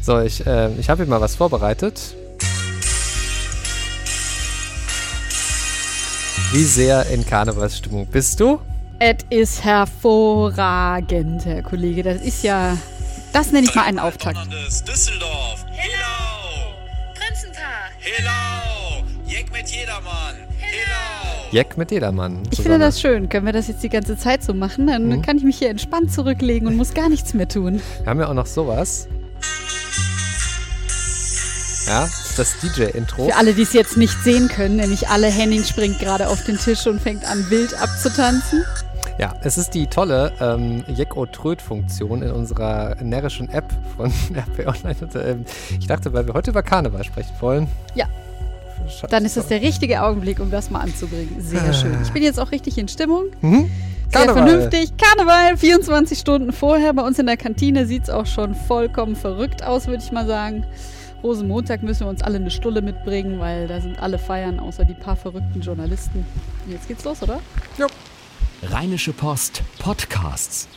So, ich habe hier mal was vorbereitet. Wie sehr in Karnevalsstimmung bist du? Es ist hervorragend, Herr Kollege. Das nenne ich mal einen Auftakt. Düsseldorf. Hello. Prinzenpaar. Hello. Jeck mit jedermann. Hello. Jeck mit jedermann. Ich finde das schön. Können wir das jetzt die ganze Zeit so machen? Dann kann ich mich hier entspannt zurücklegen und muss gar nichts mehr tun. Wir haben ja auch noch sowas. Ja, das DJ-Intro. Für alle, die es jetzt nicht sehen können, nämlich Henning springt gerade auf den Tisch und fängt an, wild abzutanzen. Ja, es ist die tolle Jeck-O-Tröd-Funktion in unserer närrischen App von RP Online. Und, ich dachte, weil wir heute über Karneval sprechen wollen. Ja. Dann ist das der richtige Augenblick, um das mal anzubringen. Sehr schön. Ich bin jetzt auch richtig in Stimmung. Sehr vernünftig. Karneval, 24 Stunden vorher. Bei uns in der Kantine sieht es auch schon vollkommen verrückt aus, würde ich mal sagen. Rosenmontag müssen wir uns alle eine Stulle mitbringen, weil da sind alle feiern, außer die paar verrückten Journalisten. Jetzt geht's los, oder? Jo. Rheinische Post Podcasts.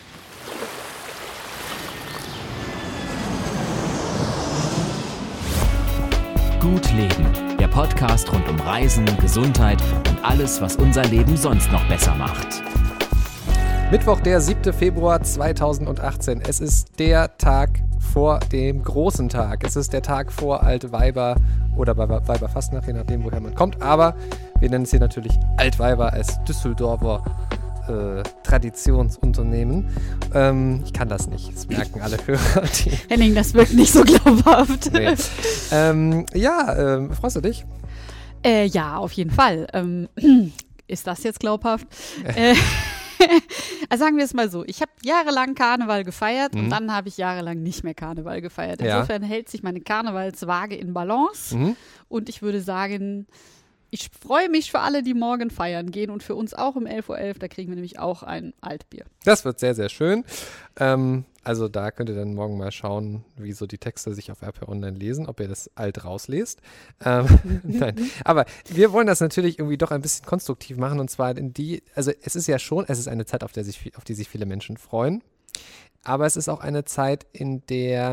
Gut Leben, der Podcast rund um Reisen, Gesundheit und alles, was unser Leben sonst noch besser macht. Mittwoch, der 7. Februar 2018. Es ist der Tag vor dem großen Tag. Es ist der Tag vor Altweiber oder Weiberfastnacht, je nachdem, woher man kommt. Aber wir nennen es hier natürlich Altweiber als Düsseldorfer Traditionsunternehmen. Ich kann das nicht. Das merken alle Hörer. Henning, das wirkt nicht so glaubhaft. Nee. Freust du dich? Ja, auf jeden Fall. Ist das jetzt glaubhaft? Also sagen wir es mal so, ich habe jahrelang Karneval gefeiert und dann habe ich jahrelang nicht mehr Karneval gefeiert. Insofern hält sich meine Karnevalswaage in Balance und ich würde sagen, ich freue mich für alle, die morgen feiern gehen und für uns auch um 11.11 Uhr, da kriegen wir nämlich auch ein Altbier. Das wird sehr, sehr schön. Also da könnt ihr dann morgen mal schauen, wie so die Texte sich auf RP Online lesen, ob ihr das alt rauslest. Nein, aber wir wollen das natürlich irgendwie doch ein bisschen konstruktiv machen und zwar es ist eine Zeit, auf die sich viele Menschen freuen. Aber es ist auch eine Zeit, in der,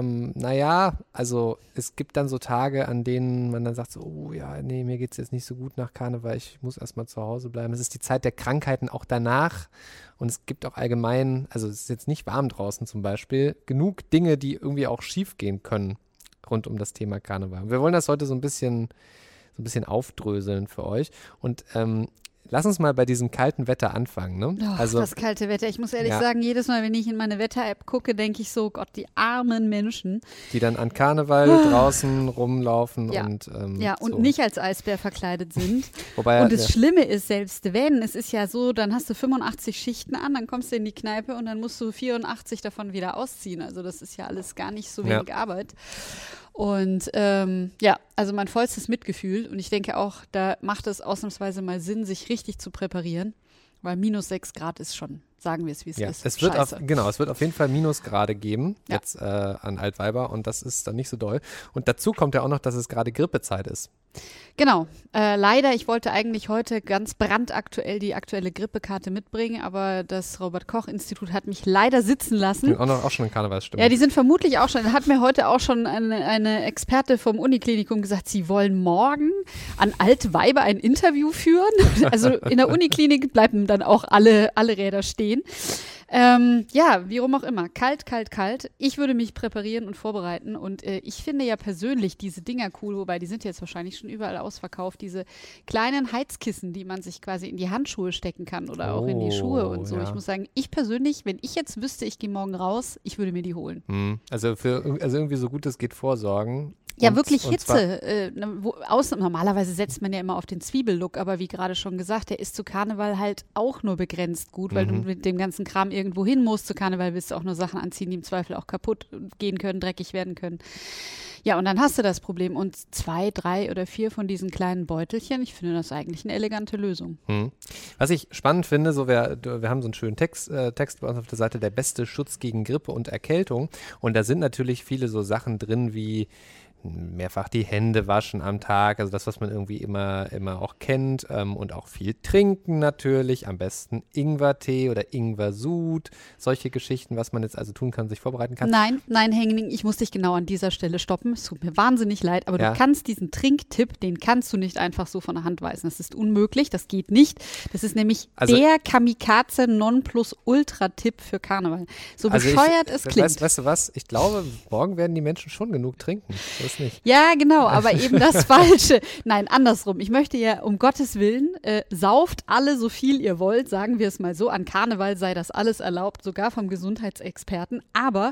es gibt dann so Tage, an denen man dann sagt so, oh ja, nee, mir geht's jetzt nicht so gut nach Karneval, ich muss erstmal zu Hause bleiben. Es ist die Zeit der Krankheiten auch danach und es gibt auch allgemein, also es ist jetzt nicht warm draußen zum Beispiel, genug Dinge, die irgendwie auch schief gehen können rund um das Thema Karneval. Wir wollen das heute so ein bisschen aufdröseln für euch und lass uns mal bei diesem kalten Wetter anfangen. Ne? Das kalte Wetter. Ich muss ehrlich sagen, jedes Mal, wenn ich in meine Wetter-App gucke, denke ich so, Gott, die armen Menschen. Die dann an Karneval draußen rumlaufen und und nicht als Eisbär verkleidet sind. Wobei, und das Schlimme ist, selbst wenn, es ist ja so, dann hast du 85 Schichten an, dann kommst du in die Kneipe und dann musst du 84 davon wieder ausziehen. Also das ist ja alles gar nicht so wenig Arbeit. Und also mein vollstes Mitgefühl und ich denke auch, da macht es ausnahmsweise mal Sinn, sich richtig zu präparieren, weil -6 Grad ist schon, sagen wir es, wie es ist. Es wird auf jeden Fall Minusgrade geben, jetzt an Altweiber und das ist dann nicht so doll. Und dazu kommt ja auch noch, dass es gerade Grippezeit ist. Genau. Leider, ich wollte eigentlich heute ganz brandaktuell die aktuelle Grippekarte mitbringen, aber das Robert-Koch-Institut hat mich leider sitzen lassen. Auch schon in Karnevalsstimmung. Ja, die sind vermutlich auch schon. Hat mir heute auch schon eine Experte vom Uniklinikum gesagt, sie wollen morgen an Altweiber ein Interview führen. Also in der Uniklinik bleiben dann auch alle Räder stehen. Wie rum auch immer. Kalt. Ich würde mich präparieren und vorbereiten und ich finde ja persönlich diese Dinger cool, wobei die sind jetzt wahrscheinlich schon überall ausverkauft, diese kleinen Heizkissen, die man sich quasi in die Handschuhe stecken kann oder auch in die Schuhe und so. Ja. Ich muss sagen, ich persönlich, wenn ich jetzt wüsste, ich gehe morgen raus, ich würde mir die holen. Also irgendwie so gut es geht vorsorgen. Ja, wirklich Hitze. Normalerweise setzt man ja immer auf den Zwiebellook, aber wie gerade schon gesagt, der ist zu Karneval halt auch nur begrenzt gut, weil du mit dem ganzen Kram irgendwo hin musst. Zu Karneval willst du auch nur Sachen anziehen, die im Zweifel auch kaputt gehen können, dreckig werden können. Ja, und dann hast du das Problem. Und 2, 3 oder 4 von diesen kleinen Beutelchen, ich finde das eigentlich eine elegante Lösung. Was ich spannend finde, wir haben so einen schönen Text bei uns auf der Seite, der beste Schutz gegen Grippe und Erkältung. Und da sind natürlich viele so Sachen drin wie mehrfach die Hände waschen am Tag, also das, was man irgendwie immer auch kennt, und auch viel trinken natürlich, am besten Ingwertee oder Ingwersud, solche Geschichten, was man jetzt also tun kann, sich vorbereiten kann. Nein, Henning, ich muss dich genau an dieser Stelle stoppen. Es tut mir wahnsinnig leid, aber Ja. du kannst diesen Trinktipp, den kannst du nicht einfach so von der Hand weisen. Das ist unmöglich, das geht nicht. Das ist nämlich Also- der Kamikaze-Nonplus-Ultra-Tipp für Karneval. So bescheuert es klingt. Weißt du was? Ich glaube, morgen werden die Menschen schon genug trinken. So ist nicht. Ja, genau, aber eben das Falsche. Nein, andersrum. Ich möchte ja, um Gottes Willen, sauft alle so viel ihr wollt, sagen wir es mal so. An Karneval sei das alles erlaubt, sogar vom Gesundheitsexperten. Aber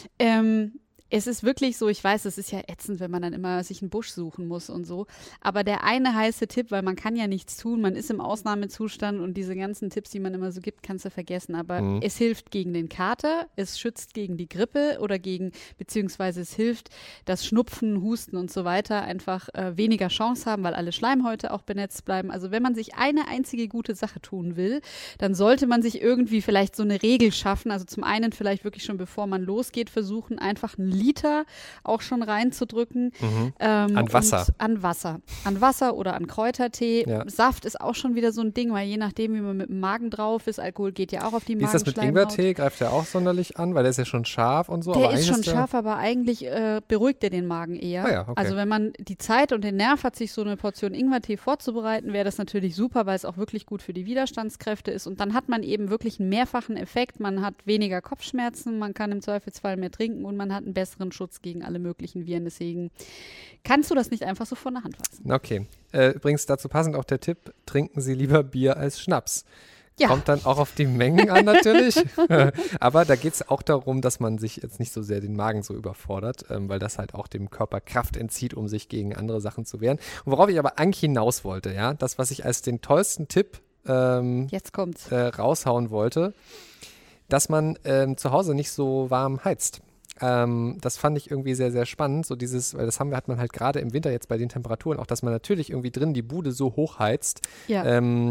es ist wirklich so, ich weiß, es ist ja ätzend, wenn man dann immer sich einen Busch suchen muss und so. Aber der eine heiße Tipp, weil man kann ja nichts tun, man ist im Ausnahmezustand und diese ganzen Tipps, die man immer so gibt, kannst du vergessen. Aber es hilft gegen den Kater, es schützt gegen die Grippe oder beziehungsweise es hilft, dass Schnupfen, Husten und so weiter einfach weniger Chance haben, weil alle Schleimhäute auch benetzt bleiben. Also wenn man sich eine einzige gute Sache tun will, dann sollte man sich irgendwie vielleicht so eine Regel schaffen. Also zum einen vielleicht wirklich schon bevor man losgeht, versuchen, einfach einen Liter auch schon reinzudrücken. An Wasser. An Wasser oder an Kräutertee. Ja. Saft ist auch schon wieder so ein Ding, weil je nachdem, wie man mit dem Magen drauf ist, Alkohol geht ja auch auf die Wie ist das mit Magenschleimhaut. Ingwertee? Greift der auch sonderlich an? Weil der ist ja schon scharf und so. Der aber ist eigentlich schon scharf, aber eigentlich beruhigt er den Magen eher. Ah ja, okay. Also wenn man die Zeit und den Nerv hat, sich so eine Portion Ingwertee vorzubereiten, wäre das natürlich super, weil es auch wirklich gut für die Widerstandskräfte ist. Und dann hat man eben wirklich einen mehrfachen Effekt. Man hat weniger Kopfschmerzen, man kann im Zweifelsfall mehr trinken und man hat einen besseren Schutz gegen alle möglichen Viren. Deswegen kannst du das nicht einfach so von der Hand fassen. Okay. Übrigens dazu passend auch der Tipp, trinken Sie lieber Bier als Schnaps. Ja. Kommt dann auch auf die Mengen an natürlich. Aber da geht es auch darum, dass man sich jetzt nicht so sehr den Magen so überfordert, weil das halt auch dem Körper Kraft entzieht, um sich gegen andere Sachen zu wehren. Und worauf ich aber eigentlich hinaus wollte, ja, das, was ich als den tollsten Tipp Jetzt kommt's. raushauen wollte, dass man zu Hause nicht so warm heizt. Das fand ich irgendwie sehr, sehr spannend, so dieses, weil hat man halt gerade im Winter jetzt bei den Temperaturen auch, dass man natürlich irgendwie drin die Bude so hoch heizt, Ja.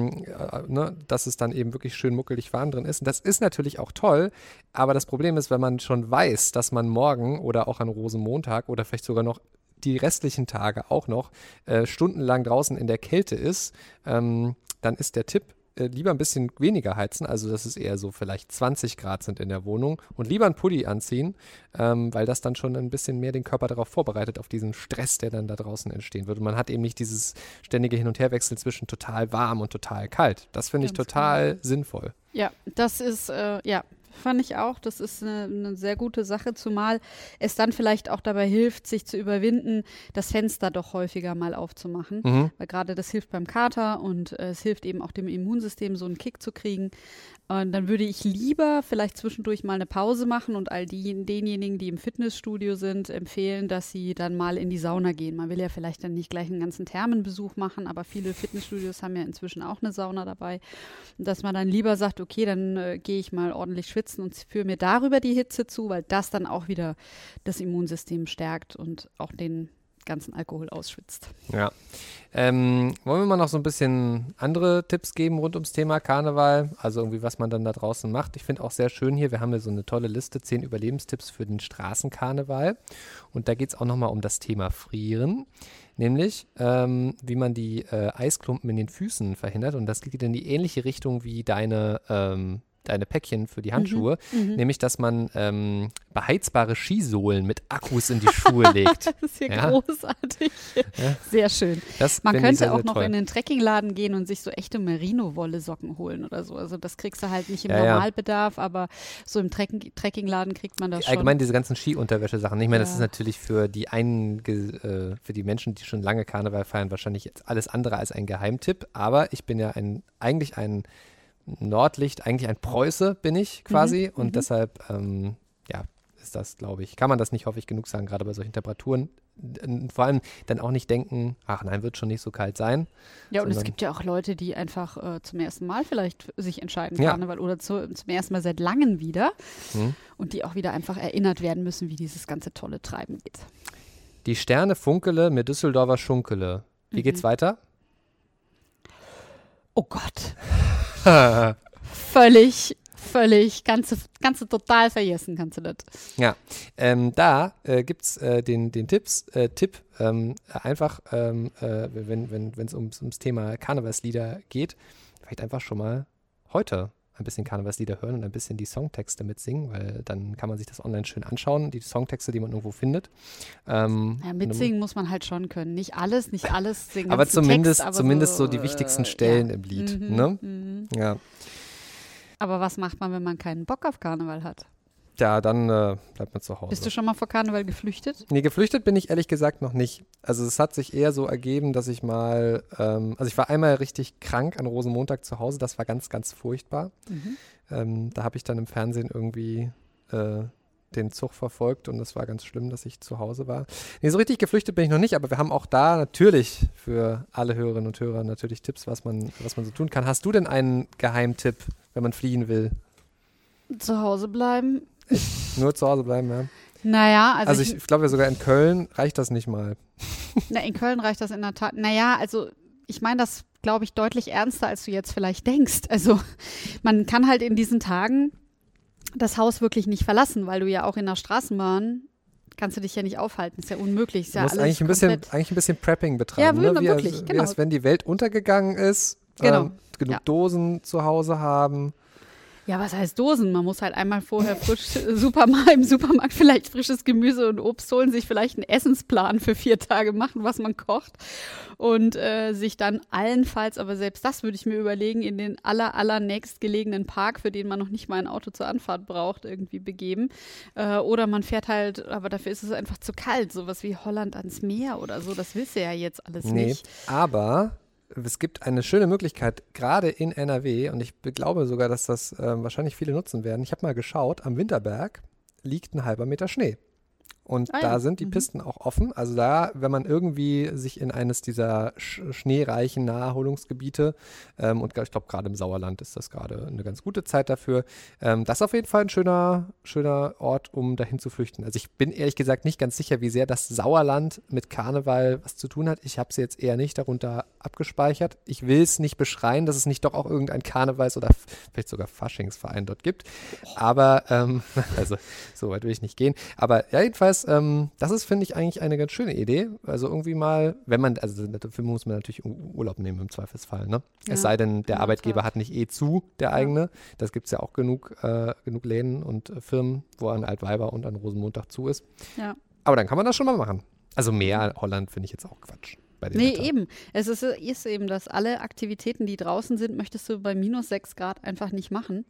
dass es dann eben wirklich schön muckelig warm drin ist. Und das ist natürlich auch toll, aber das Problem ist, wenn man schon weiß, dass man morgen oder auch an Rosenmontag oder vielleicht sogar noch die restlichen Tage auch noch stundenlang draußen in der Kälte ist, dann ist der Tipp, lieber ein bisschen weniger heizen, also dass es eher so vielleicht 20 Grad sind in der Wohnung und lieber einen Pulli anziehen, weil das dann schon ein bisschen mehr den Körper darauf vorbereitet, auf diesen Stress, der dann da draußen entstehen wird. Und man hat eben nicht dieses ständige Hin- und Herwechsel zwischen total warm und total kalt. Das finde ich Ganz total sinnvoll. Ja, das ist, fand ich auch. Das ist eine sehr gute Sache, zumal es dann vielleicht auch dabei hilft, sich zu überwinden, das Fenster doch häufiger mal aufzumachen. Weil gerade das hilft beim Kater und es hilft eben auch dem Immunsystem, so einen Kick zu kriegen. Und dann würde ich lieber vielleicht zwischendurch mal eine Pause machen und all denjenigen, die im Fitnessstudio sind, empfehlen, dass sie dann mal in die Sauna gehen. Man will ja vielleicht dann nicht gleich einen ganzen Thermenbesuch machen, aber viele Fitnessstudios haben ja inzwischen auch eine Sauna dabei. Und dass man dann lieber sagt, okay, dann gehe ich mal ordentlich schwitzen und führe mir darüber die Hitze zu, weil das dann auch wieder das Immunsystem stärkt und auch den ganzen Alkohol ausschwitzt. Ja. Wollen wir mal noch so ein bisschen andere Tipps geben rund ums Thema Karneval? Also irgendwie, was man dann da draußen macht. Ich finde auch sehr schön hier, wir haben ja so eine tolle Liste, 10 Überlebenstipps für den Straßenkarneval. Und da geht es auch nochmal um das Thema Frieren. Nämlich, wie man die Eisklumpen in den Füßen verhindert. Und das geht in die ähnliche Richtung wie deine Päckchen für die Handschuhe, nämlich, dass man beheizbare Skisohlen mit Akkus in die Schuhe legt. Das ist ja großartig. Ja. Sehr schön. Man könnte sehr, auch sehr noch toll. in den Trekkingladen gehen und sich so echte Merino-Wolle-Socken holen oder so. Also das kriegst du halt nicht im Ja, ja. Normalbedarf, aber so im Trekkingladen kriegt man das schon. Allgemein diese ganzen Skiunterwäsche-Sachen. Ich meine, das Ja. ist natürlich für die Menschen, die schon lange Karneval feiern, wahrscheinlich jetzt alles andere als ein Geheimtipp. Aber ich bin ja eigentlich ein Nordlicht, eigentlich ein Preuße bin ich quasi. Und deshalb, ist das, glaube ich, kann man das nicht häufig genug sagen, gerade bei solchen Temperaturen. Vor allem dann auch nicht denken, ach nein, wird schon nicht so kalt sein. Ja, und es sondern- gibt ja auch Leute, die einfach zum ersten Mal vielleicht sich entscheiden, Ja. Karneval oder zum ersten Mal seit langem wieder und die auch wieder einfach erinnert werden müssen, wie dieses ganze tolle Treiben geht. Die Sterne funkele, mir Düsseldorfer Schunkele. Wie geht's weiter? Oh Gott. Völlig völlig, kannst du total vergessen, kannst du das. Ja, da gibt es den Tipp, einfach, wenn es ums Thema Karnevalslieder geht, vielleicht einfach schon mal heute ein bisschen Karnevalslieder hören und ein bisschen die Songtexte mitsingen, weil dann kann man sich das online schön anschauen, die Songtexte, die man irgendwo findet. Mitsingen muss man halt schon können. Nicht alles singen. Aber zumindest so die wichtigsten Stellen im Lied. Ne? Ja. Aber was macht man, wenn man keinen Bock auf Karneval hat? Ja, dann bleibt man zu Hause. Bist du schon mal vor Karneval geflüchtet? Nee, geflüchtet bin ich ehrlich gesagt noch nicht. Also es hat sich eher so ergeben, dass ich mal, also ich war einmal richtig krank an Rosenmontag zu Hause, das war ganz, ganz furchtbar. Da habe ich dann im Fernsehen irgendwie den Zug verfolgt und das war ganz schlimm, dass ich zu Hause war. Nee, so richtig geflüchtet bin ich noch nicht, aber wir haben auch da natürlich für alle Hörerinnen und Hörer natürlich Tipps, was man so tun kann. Hast du denn einen Geheimtipp, wenn man fliehen will? Zu Hause bleiben. Nur zu Hause bleiben, ja. Naja, also ich glaube ja sogar in Köln reicht das nicht mal. Na, in Köln reicht das in der Tat. Naja, also ich meine das, glaube ich, deutlich ernster, als du jetzt vielleicht denkst. Also man kann halt in diesen Tagen das Haus wirklich nicht verlassen, weil du ja auch in der Straßenbahn kannst du dich ja nicht aufhalten. Ist ja unmöglich. Ist ja du musst alles eigentlich ein bisschen Prepping betreiben. Ja, ne? wirklich, genau. Wenn die Welt untergegangen ist, genug Dosen zu Hause haben. Ja, was heißt Dosen? Man muss halt einmal vorher im Supermarkt vielleicht frisches Gemüse und Obst holen, sich vielleicht einen Essensplan für 4 Tage machen, was man kocht und sich dann allenfalls, aber selbst das würde ich mir überlegen, in den allernächstgelegenen Park, für den man noch nicht mal ein Auto zur Anfahrt braucht, irgendwie begeben. Oder man fährt halt, aber dafür ist es einfach zu kalt, sowas wie Holland ans Meer oder so, das willst du ja jetzt alles nicht. Aber es gibt eine schöne Möglichkeit, gerade in NRW, und ich glaube sogar, dass das wahrscheinlich viele nutzen werden. Ich habe mal geschaut, am Winterberg liegt ein halber Meter Schnee. Und da sind die Pisten auch offen. Also da, wenn man irgendwie sich in eines dieser schneereichen Naherholungsgebiete, und ich glaube gerade im Sauerland ist das gerade eine ganz gute Zeit dafür, das ist auf jeden Fall ein schöner Ort, um dahin zu flüchten. Also ich bin ehrlich gesagt nicht ganz sicher, wie sehr das Sauerland mit Karneval was zu tun hat. Ich habe es jetzt eher nicht darunter abgespeichert. Ich will es nicht beschreien, dass es nicht doch auch irgendein Karnevals- oder vielleicht sogar Faschingsverein dort gibt. Aber, also so weit will ich nicht gehen. Aber ja, jedenfalls, das ist, finde ich, eigentlich eine ganz schöne Idee. Also irgendwie mal, dafür muss man natürlich Urlaub nehmen im Zweifelsfall, ne? Ja, es sei denn, der Arbeitgeber hat nicht der eigene. Das gibt es ja auch genug Läden und Firmen, wo an Altweiber und an Rosenmontag zu ist. Ja. Aber dann kann man das schon mal machen. Also mehr Holland finde ich jetzt auch Quatsch. Nee, eben. Es ist eben, dass alle Aktivitäten, die draußen sind, möchtest du bei minus 6 Grad einfach nicht machen.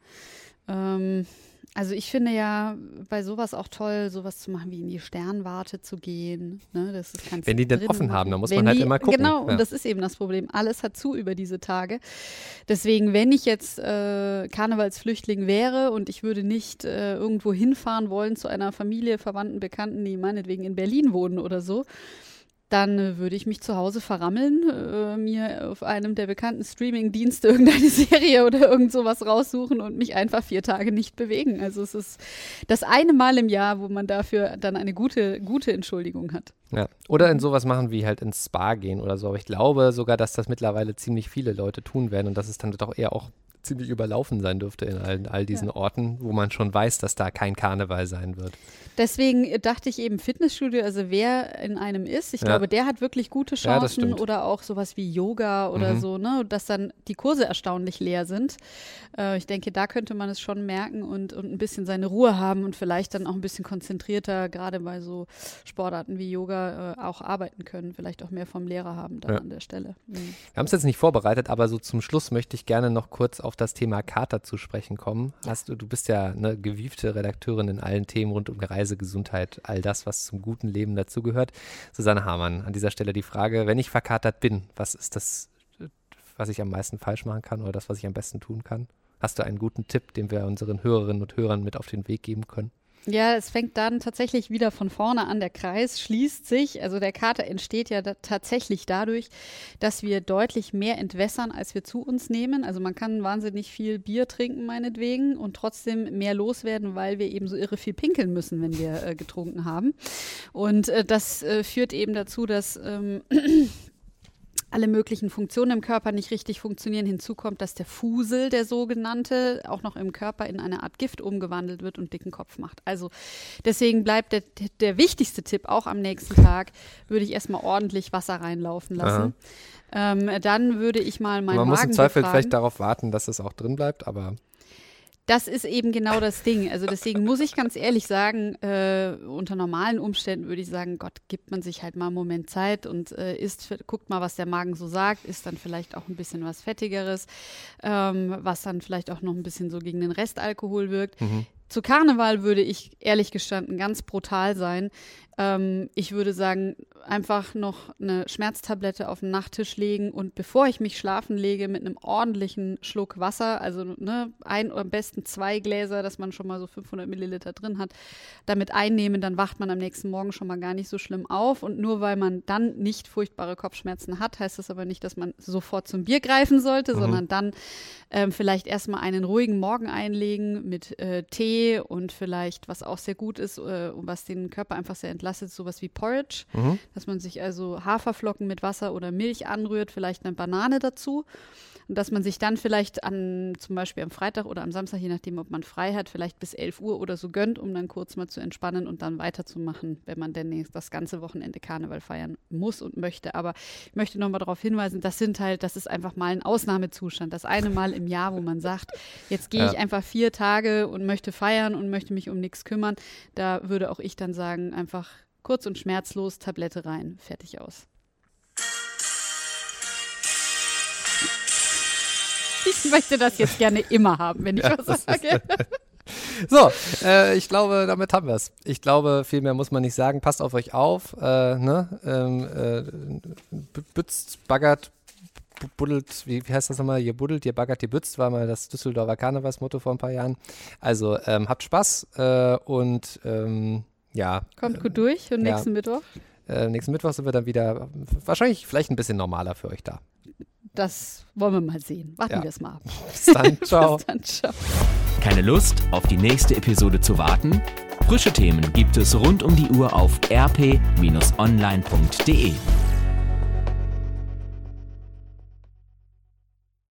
Also ich finde ja bei sowas auch toll, sowas zu machen, wie in die Sternwarte zu gehen. Ne? Das ist wenn die denn offen haben, dann muss man halt immer gucken. Genau, und das ist eben das Problem. Alles hat zu über diese Tage. Deswegen, wenn ich jetzt Karnevalsflüchtling wäre und ich würde nicht irgendwo hinfahren wollen zu einer Familie, Verwandten, Bekannten, die meinetwegen in Berlin wohnen oder so, dann würde ich mich zu Hause verrammeln, mir auf einem der bekannten Streaming-Dienste irgendeine Serie oder irgend sowas raussuchen und mich einfach 4 Tage nicht bewegen. Also es ist das eine Mal im Jahr, wo man dafür dann eine gute Entschuldigung hat. Ja. Oder in sowas machen wie halt ins Spa gehen oder so. Aber ich glaube sogar, dass das mittlerweile ziemlich viele Leute tun werden und dass es dann doch eher auch ziemlich überlaufen sein dürfte in all diesen Orten, wo man schon weiß, dass da kein Karneval sein wird. Deswegen dachte ich eben Fitnessstudio, also wer in einem ist, ich glaube, der hat wirklich gute Chancen oder auch sowas wie Yoga oder so, ne, dass dann die Kurse erstaunlich leer sind. Ich denke, da könnte man es schon merken und ein bisschen seine Ruhe haben und vielleicht dann auch ein bisschen konzentrierter, gerade bei so Sportarten wie Yoga, auch arbeiten können, vielleicht auch mehr vom Lehrer haben dann an der Stelle. Wir haben es jetzt nicht vorbereitet, aber so zum Schluss möchte ich gerne noch kurz auf das Thema Kater zu sprechen kommen. Du bist ja eine gewiefte Redakteurin in allen Themen rund um Reise, Gesundheit, all das, was zum guten Leben dazugehört. Susanne Hamann, an dieser Stelle die Frage, wenn ich verkatert bin, was ist das, was ich am meisten falsch machen kann oder das, was ich am besten tun kann? Hast du einen guten Tipp, den wir unseren Hörerinnen und Hörern mit auf den Weg geben können? Ja, es fängt dann tatsächlich wieder von vorne an, der Kreis schließt sich. Also der Kater entsteht ja tatsächlich dadurch, dass wir deutlich mehr entwässern, als wir zu uns nehmen. Also man kann wahnsinnig viel Bier trinken meinetwegen und trotzdem mehr loswerden, weil wir eben so irre viel pinkeln müssen, wenn wir getrunken haben. Und das führt eben dazu, dass alle möglichen Funktionen im Körper nicht richtig funktionieren. Hinzu kommt, dass der Fusel, der sogenannte, auch noch im Körper in eine Art Gift umgewandelt wird und dicken Kopf macht. Also deswegen bleibt der wichtigste Tipp, auch am nächsten Tag, würde ich erstmal ordentlich Wasser reinlaufen lassen. Dann würde ich mal meinen Magen Man muss im Zweifel befragen. vielleicht darauf warten, dass es auch drin bleibt, aber... Das ist eben genau das Ding. Also deswegen muss ich ganz ehrlich sagen, unter normalen Umständen würde ich sagen, Gott, gibt man sich halt mal einen Moment Zeit und guckt mal, was der Magen so sagt, isst dann vielleicht auch ein bisschen was Fettigeres, was dann vielleicht auch noch ein bisschen so gegen den Restalkohol wirkt. Zu Karneval würde ich ehrlich gestanden ganz brutal sein. Ich würde sagen, einfach noch eine Schmerztablette auf den Nachttisch legen und bevor ich mich schlafen lege, mit einem ordentlichen Schluck Wasser, also ein oder am besten 2 Gläser, dass man schon mal so 500 Milliliter drin hat, damit einnehmen, dann wacht man am nächsten Morgen schon mal gar nicht so schlimm auf. Und nur weil man dann nicht furchtbare Kopfschmerzen hat, heißt das aber nicht, dass man sofort zum Bier greifen sollte, sondern dann vielleicht erstmal einen ruhigen Morgen einlegen mit Tee und vielleicht, was auch sehr gut ist, was den Körper einfach sehr entlastet, sowas wie Porridge, dass man sich also Haferflocken mit Wasser oder Milch anrührt, vielleicht eine Banane dazu und dass man sich dann vielleicht zum Beispiel am Freitag oder am Samstag, je nachdem, ob man frei hat, vielleicht bis 11 Uhr oder so gönnt, um dann kurz mal zu entspannen und dann weiterzumachen, wenn man denn das ganze Wochenende Karneval feiern muss und möchte. Aber ich möchte nochmal darauf hinweisen, das ist einfach mal ein Ausnahmezustand. Das eine Mal im Jahr, wo man sagt, jetzt gehe ich einfach 4 Tage und möchte feiern und möchte mich um nichts kümmern. Da würde auch ich dann sagen, einfach kurz und schmerzlos, Tablette rein, fertig aus. Ich möchte das jetzt gerne immer haben, wenn ich was sage. So, ich glaube, damit haben wir es. Ich glaube, viel mehr muss man nicht sagen. Passt auf euch auf. Bützt, baggert, buddelt, wie heißt das nochmal? Ihr buddelt, ihr baggert, ihr bützt, war mal das Düsseldorfer Karnevalsmotto vor ein paar Jahren. Also habt Spaß und ja. Kommt gut durch und nächsten Mittwoch? Nächsten Mittwoch sind wir dann wieder wahrscheinlich vielleicht ein bisschen normaler für euch da. Das wollen wir mal sehen. Warten wir es mal ab. Bis dann, ciao. Bis dann, ciao. Keine Lust, auf die nächste Episode zu warten? Frische Themen gibt es rund um die Uhr auf rp-online.de.